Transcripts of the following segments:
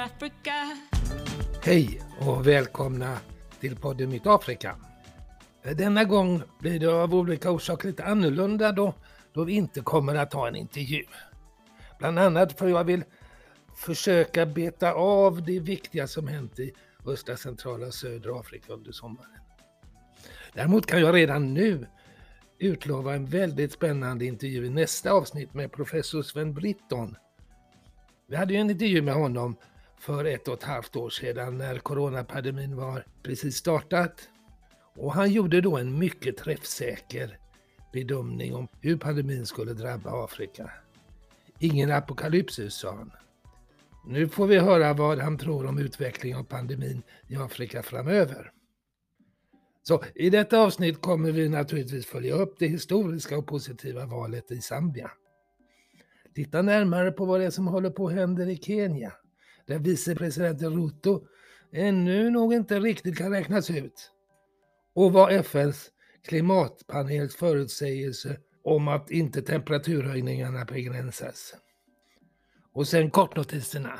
Africa. Hej och välkomna till podden Mitt Afrika. Denna gång blir det av olika orsaker lite annorlunda då vi inte kommer att ha en intervju. Bland annat för jag vill försöka beta av det viktiga som hänt i östra, centrala och södra Afrika under sommaren. Däremot kan jag redan nu utlova en väldigt spännande intervju i nästa avsnitt med professor Sven Britton. Vi hade ju en intervju med honom för 1,5 år sedan när coronapandemin var precis startat. Och han gjorde då en mycket träffsäker bedömning om hur pandemin skulle drabba Afrika. Ingen apokalypsis, sa han. Nu får vi höra vad han tror om utvecklingen av pandemin i Afrika framöver. Så i detta avsnitt kommer vi naturligtvis följa upp det historiska och positiva valet i Zambia. Titta närmare på vad det är som håller på att hända i Kenya, där vicepresidenten Ruto ännu nog inte riktigt kan räknas ut. Och vad FNs klimatpanels förutsägelse om att inte temperaturhöjningarna begränsas. Och sen kortnotiserna.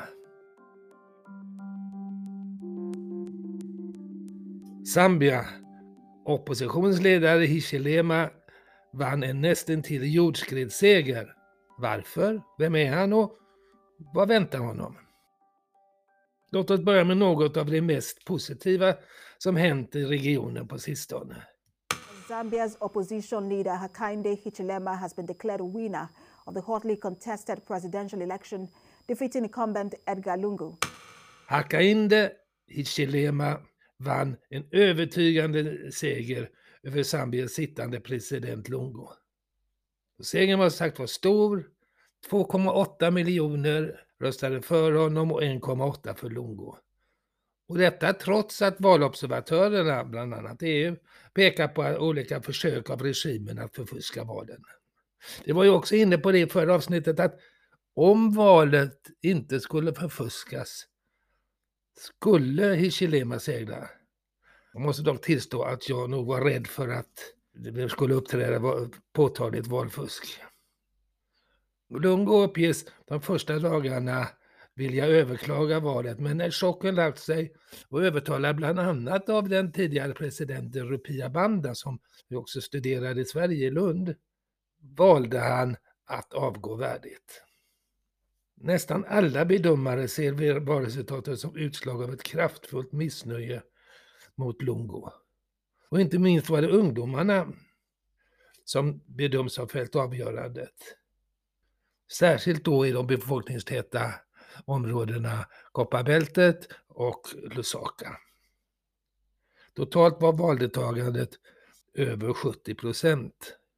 Zambia. Oppositionsledare Hichilema vann en nästintill jordskredsseger. Varför? Vem är han och vad väntar honom? Låt oss börja med något av det mest positiva som hänt i regionen på sistone. Zambia's opposition leader Hakainde Hichilema has been declared a winner of the hotly contested presidential election, defeating incumbent Edgar Lungu. Hakainde Hichilema vann en övertygande seger över Zambias sittande president Lungu. Segern var sagt var stor. 2,8 miljoner röstade för honom och 1,8 för Lungu. Och detta trots att valobservatörerna, bland annat EU, pekar på olika försök av regimen att förfuska valen. Det var ju också inne på det i förra avsnittet att om valet inte skulle förfuskas skulle Hichilema segra. Jag måste dock tillstå att jag nog var rädd för att det skulle uppträda påtagligt valfusk. Lungu uppges de första dagarna vilja överklaga valet, men när chocken lagt sig och övertalad bland annat av den tidigare presidenten Rupia Banda som vi också studerade i Sverige i Lund, valde han att avgå värdigt. Nästan alla bedömare ser valresultatet som utslag av ett kraftfullt missnöje mot Lungu. Och inte minst var det ungdomarna som bedöms ha fällt avgörandet. Särskilt då i de befolkningstäta områdena Kopparbältet och Lusaka. Totalt var valdeltagandet över 70%.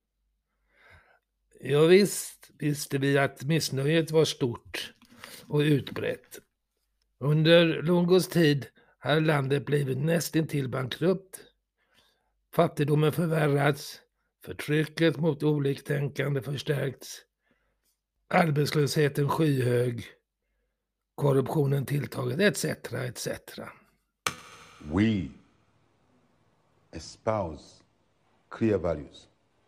Ja, visst visste vi att missnöjet var stort och utbrett. Under Lungus tid har landet blivit nästintill bankrutt. Fattigdomen förvärrats, förtrycket mot oliktänkande förstärkts, arbetslösheten skyhög, korruptionen tilltaget, etc. We espouse clear values,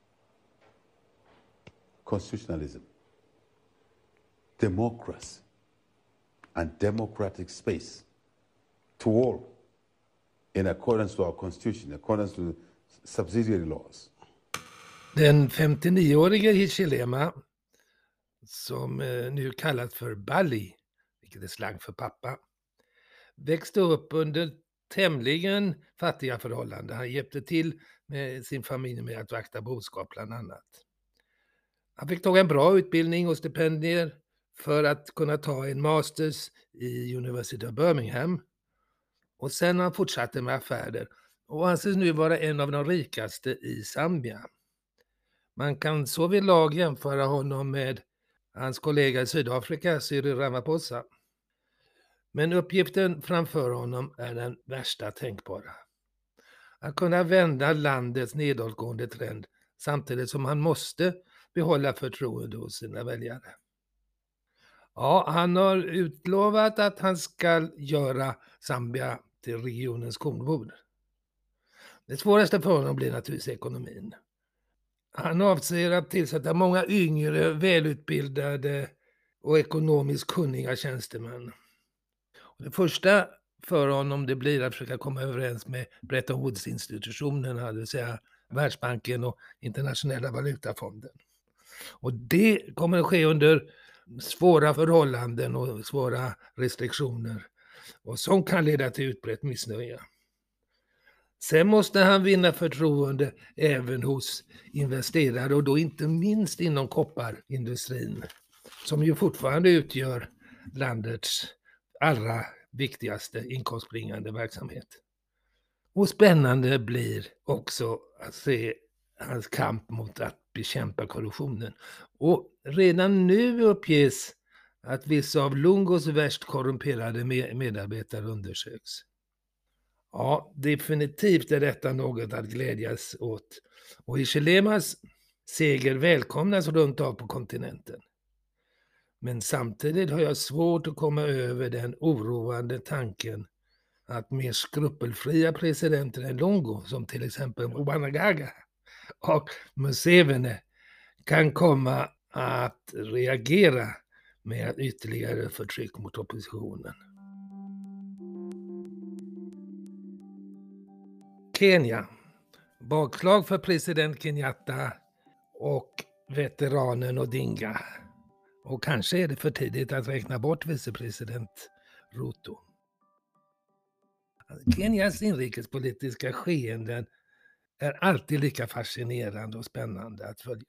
constitutionalism, democracy, and democratic space to all in accordance to our constitution, in accordance to subsidiary laws. Den 59-årige Hichilema, som nu kallas för Bali, vilket är slang för pappa, växte upp under tämligen fattiga förhållanden. Han hjälpte till med sin familj med att vakta boskap bland annat. Han fick ta en bra utbildning och stipendier för att kunna ta en masters i University of Birmingham. Och sen har han fortsatt med affärer och anses nu vara en av de rikaste i Zambia. Man kan så vid lag jämföra honom med hans kollega i Sydafrika, Cyril Ramaphosa. Men uppgiften framför honom är den värsta tänkbara. Att kunna vända landets nedåtgående trend samtidigt som han måste behålla förtroende hos sina väljare. Ja, han har utlovat att han ska göra Zambia till regionens kornbod. Det svåraste för honom blir naturligtvis ekonomin. Han avser att tillsätta många yngre, välutbildade och ekonomiskt kunniga tjänstemän. Det första för honom det blir att försöka komma överens med Bretton Woods-institutionerna, det vill säga Världsbanken och Internationella valutafonden. Och det kommer att ske under svåra förhållanden och svåra restriktioner. Och som kan leda till utbrett missnöje. Sen måste han vinna förtroende även hos investerare och då inte minst inom kopparindustrin. Som ju fortfarande utgör landets allra viktigaste inkomstbringande verksamhet. Och spännande blir också att se hans kamp mot att bekämpa korruptionen. Och redan nu uppges att vissa av Lungos värst korrumperade medarbetare undersöks. Ja, definitivt är detta något att glädjas åt. Och Hichilemas seger välkomnas runt av på kontinenten. Men samtidigt har jag svårt att komma över den oroande tanken att mer skrupelfria presidenter än Lungo, som till exempel Mnangagwa och Museveni, kan komma att reagera med ytterligare förtryck mot oppositionen. Kenya. Bakslag för president Kenyatta och veteranen Odinga. Och kanske är det för tidigt att räkna bort vicepresident Ruto. Kenyas inrikespolitiska skeenden är alltid lika fascinerande och spännande att följa.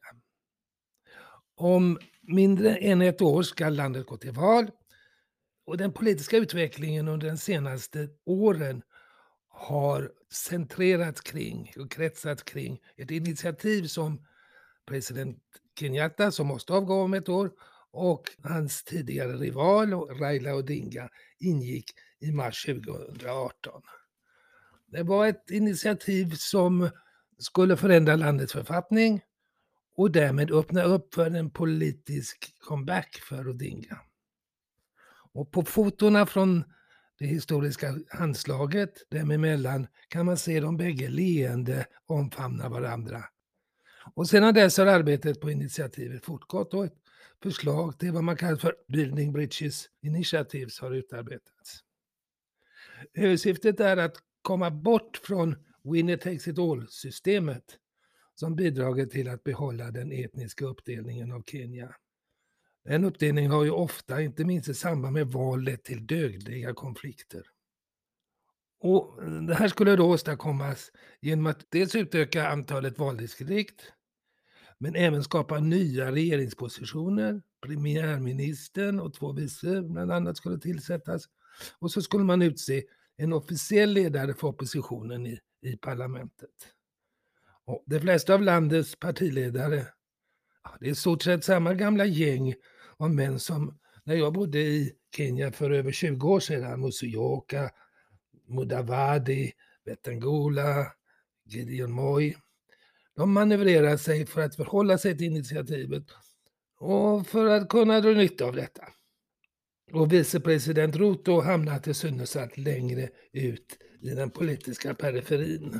Om mindre än ett år ska landet gå till val och den politiska utvecklingen under de senaste åren har centrerats kring och kretsat kring ett initiativ som president Kenyatta, som måste avgå om ett år, och hans tidigare rival Raila Odinga ingick i mars 2018. Det var ett initiativ som skulle förändra landets författning och därmed öppna upp för en politisk comeback för Odinga. Och på fotona från det historiska handslaget däremellan kan man se de bägge leende omfamna varandra. Och sedan dess har arbetet på initiativet fortgått och ett förslag till vad man kallar för Building Bridges Initiatives har utarbetats. Huvudsyftet är att komma bort från winner takes it all-systemet som bidragit till att behålla den etniska uppdelningen av Kenya. Den uppdelningen har ju ofta, inte minst i samband med val, lett till dödliga konflikter. Och det här skulle då åstadkommas genom att dels utöka antalet valdistrikt, men även skapa nya regeringspositioner. Premiärministern och 2 vice bland annat skulle tillsättas. Och så skulle man utse en officiell ledare för oppositionen i parlamentet. Och de flesta av landets partiledare, det är i stort sett samma gamla gäng av män som när jag bodde i Kenya för över 20 år sedan. Musyoka, Mudavadi, Wetangula, Gideon Moi. De manövrerar sig för att förhålla sig till initiativet och för att kunna dra nytta av detta. Och vicepresident Ruto hamnar till synes allt längre ut i den politiska periferin.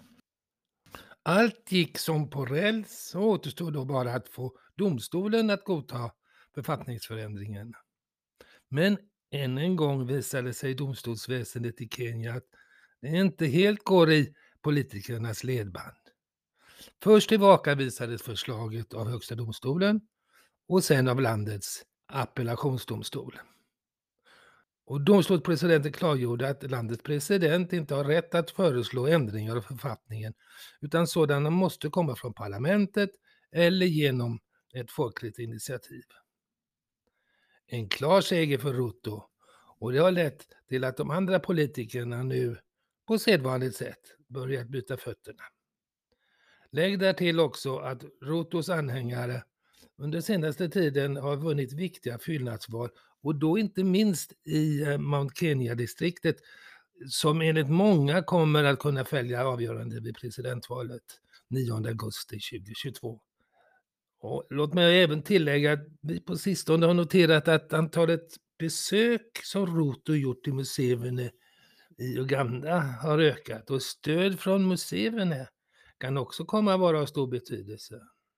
Allt gick som på räls och återstod då bara att få domstolen att godta författningsförändringen. Men än en gång visade sig domstolsväsendet i Kenya att det inte helt går i politikernas ledband. Först tillbakavisades förslaget av Högsta domstolen och sen av landets appellationsdomstol. Och domstolspresidenten klargjorde att landets president inte har rätt att föreslå ändringar av författningen utan sådana måste komma från parlamentet eller genom ett folkligt initiativ. En klar seger för Ruto och det har lett till att de andra politikerna nu på sedvanligt sätt börjat byta fötterna. Lägg där till också att Rutos anhängare under senaste tiden har vunnit viktiga fyllnadsval och då inte minst i Mount Kenya-distriktet som enligt många kommer att kunna följa avgörande vid presidentvalet 9 augusti 2022. Och låt mig även tillägga att vi på sistone har noterat att antalet besök som Ruto gjort i Museveni i Uganda har ökat och stöd från Museveni kan också komma att vara av stor betydelse.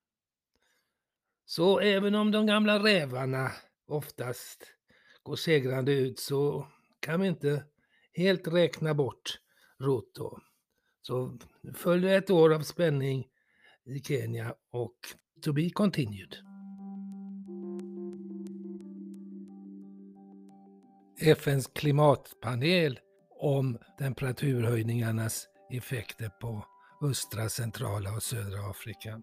Så även om de gamla rävarna oftast går segrande ut så kan vi inte helt räkna bort Ruto. Så följer ett år av spänning i Kenya och to be continued. FNs klimatpanel om temperaturhöjningarnas effekter på östra, centrala och södra Afrika.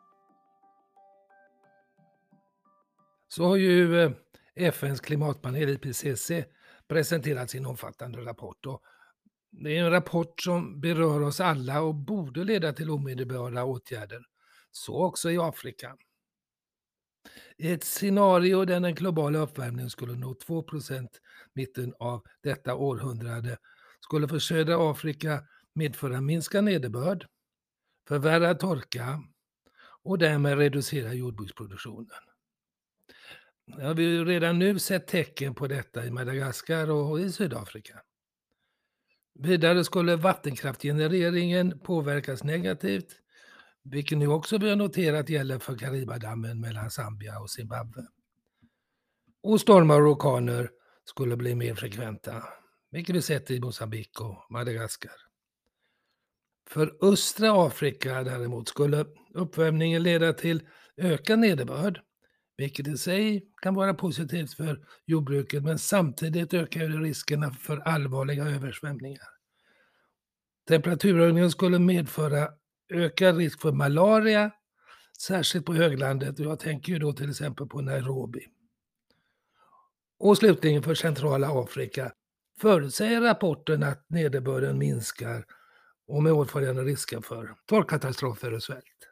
Så har ju FNs klimatpanel IPCC presenterat sin omfattande rapport. Och det är en rapport som berör oss alla och borde leda till omedelbara åtgärder. Så också i Afrika. I ett scenario där den globala uppvärmningen skulle nå 2% mitten av detta århundrade skulle för södra Afrika medföra minskad nederbörd, förvärrad torka och därmed reducera jordbruksproduktionen. Vi har ju redan nu sett tecken på detta i Madagaskar och i Sydafrika. Vidare skulle vattenkraftgenereringen påverkas negativt, vilket nu också vi har noterat gäller för Karibadammen mellan Zambia och Zimbabwe. Och stormar och orkaner skulle bli mer frekventa, vilket vi sett i Mozambique och Madagaskar. För östra Afrika däremot skulle uppvärmningen leda till ökad nederbörd, vilket i sig kan vara positivt för jordbruket, men samtidigt ökar riskerna för allvarliga översvämningar. Temperaturhöjningen skulle medföra ökad risk för malaria, särskilt på höglandet, och jag tänker ju då till exempel på Nairobi. Och slutligen för centrala Afrika förutsäger rapporten att nederbörden minskar och med åtföljande risker för torrkatastrofer och svält.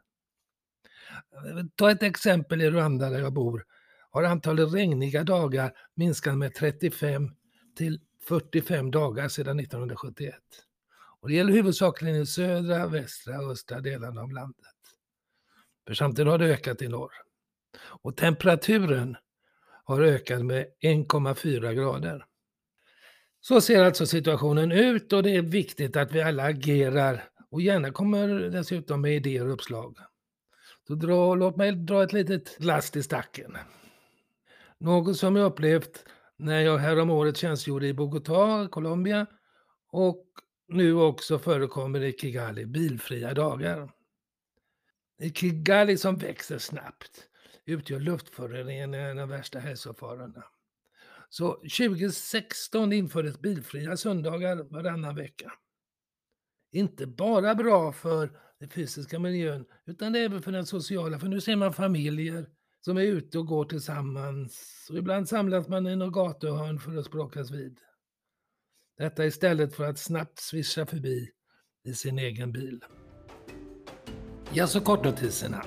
Ta ett exempel i Rwanda där jag bor. Har antalet regniga dagar minskat med 35 till 45 dagar sedan 1971. Och det gäller huvudsakligen i södra, västra och östra delarna av landet. För samtidigt har det ökat i norr. Och temperaturen har ökat med 1,4 grader. Så ser alltså situationen ut och det är viktigt att vi alla agerar och gärna kommer dessutom med idéer och uppslag. Så låt mig dra ett litet last i stacken. Något som jag upplevt när jag häromåret tjänstgjorde i Bogotá, Colombia, och nu också förekommer i Kigali, bilfria dagar. I Kigali som växer snabbt utgör luftföroreningarna en av värsta hälsofarorna. Så 2016 infördes bilfria söndagar varannan vecka. Inte bara bra för den fysiska miljön utan även för den sociala. För nu ser man familjer som är ute och går tillsammans. Och ibland samlas man i något gatuhörn för att språkas vid. Detta istället för att snabbt svischa förbi i sin egen bil. Ja, så kortnotiserna.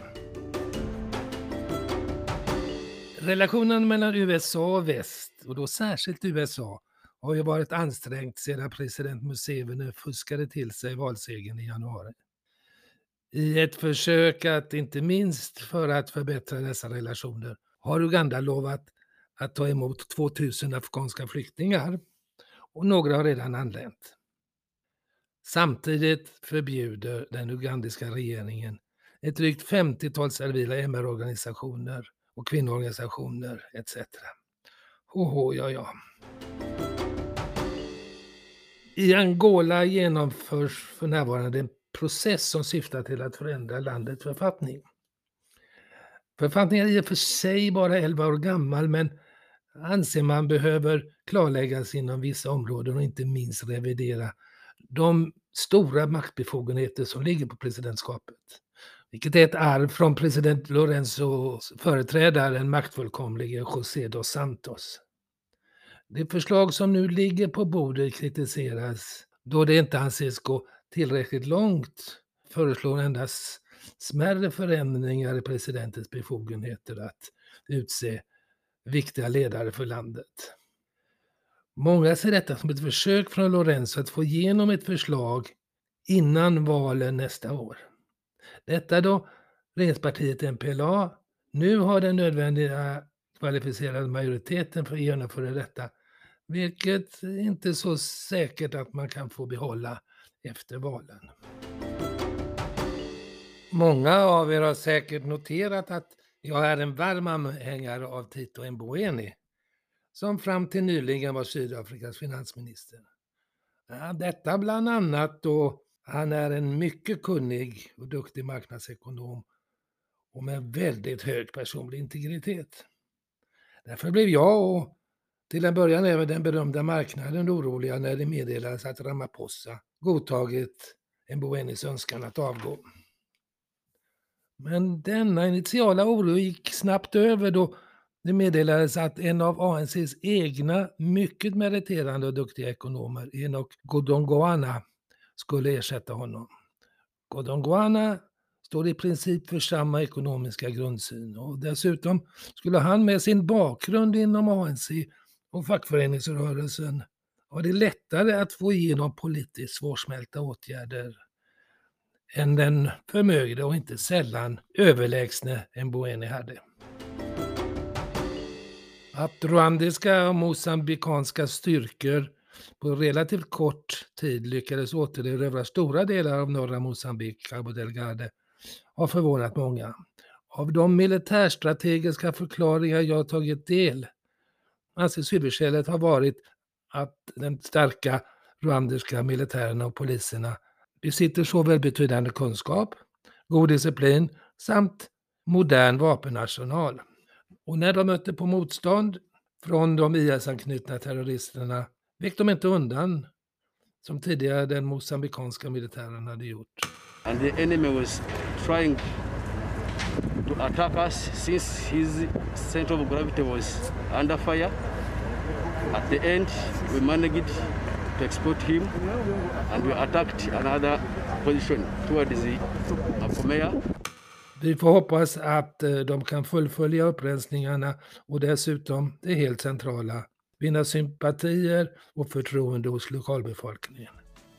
Relationen mellan USA och väst, och då särskilt USA, har ju varit ansträngt sedan president Museveni fuskade till sig valsegern i januari. I ett försök att inte minst för att förbättra dessa relationer har Uganda lovat att ta emot 2000 afghanska flyktingar och några har redan anlänt. Samtidigt förbjuder den ugandiska regeringen ett drygt 50-tal servila MR-organisationer och kvinnoorganisationer etc. Ja. I Angola genomförs för närvarande en process som syftar till att förändra landets författning. Författningen är i och för sig bara 11 år gammal, men anser man behöver klarläggas inom vissa områden och inte minst revidera de stora maktbefogenheter som ligger på presidentskapet. Vilket är ett arv från president Lourenços företrädare, den maktfullkomlige José dos Santos. Det förslag som nu ligger på bordet kritiseras då det inte anses gå tillräckligt långt, föreslår endast smärre förändringar i presidentens befogenheter att utse viktiga ledare för landet. Många ser detta som ett försök från Lourenço att få igenom ett förslag innan valen nästa år. Detta då regeringspartiet MPLA nu har den nödvändiga kvalificerade majoriteten för att genomföra detta, vilket inte är så säkert att man kan få behålla efter valen. Många av er har säkert noterat att jag är en varm anhängare av Tito Mboweni. som fram till nyligen var Sydafrikas finansminister. Ja, detta bland annat då han är en mycket kunnig och duktig marknadsekonom och med väldigt hög personlig integritet. Därför blev jag och till en början även den berömda marknaden oroliga när det meddelades att Ramaphosa godtagit Mboweni's önskan att avgå. Men denna initiala oro gick snabbt över då det meddelades att en av ANCs egna mycket meriterande och duktiga ekonomer, Enoch Godongwana, skulle ersätta honom. Godongwana står i princip för samma ekonomiska grundsyn och dessutom skulle han med sin bakgrund inom ANC och fackföreningsrörelsen ha det lättare att få igenom politiskt svårsmälta åtgärder än den förmögde och inte sällan överlägsne Mboweni hade. Att rwandiska och mosambikanska styrkor på relativt kort tid lyckades återerövra stora delar av norra Mosambik, Cabo Delgado, har förvånat många. Av de militärstrategiska förklaringar jag tagit del anses huvudskälet ha varit att den starka rwandiska militärerna och poliserna besitter såväl betydande kunskap, god disciplin samt modern vapenarsenal. Och när de mötte på motstånd från de IS-anknutna terroristerna vek de inte undan som tidigare den mosambikanska militären hade gjort. And the enemy was trying to attack us since his center of gravity was under fire. At the end, we managed to exploit him and we attacked another position towards the Apomea. Vi får hoppas att de kan fullfölja upprensningarna och dessutom det helt centrala, vinna sympatier och förtroende hos lokalbefolkningen.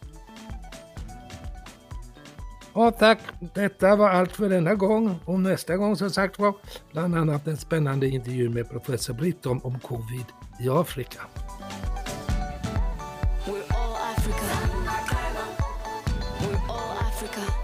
Ja, tack. Detta var allt för denna gång. Och nästa gång som sagt var bland annat en spännande intervju med professor Britt om covid i Afrika. We're all Africa. We're all Africa.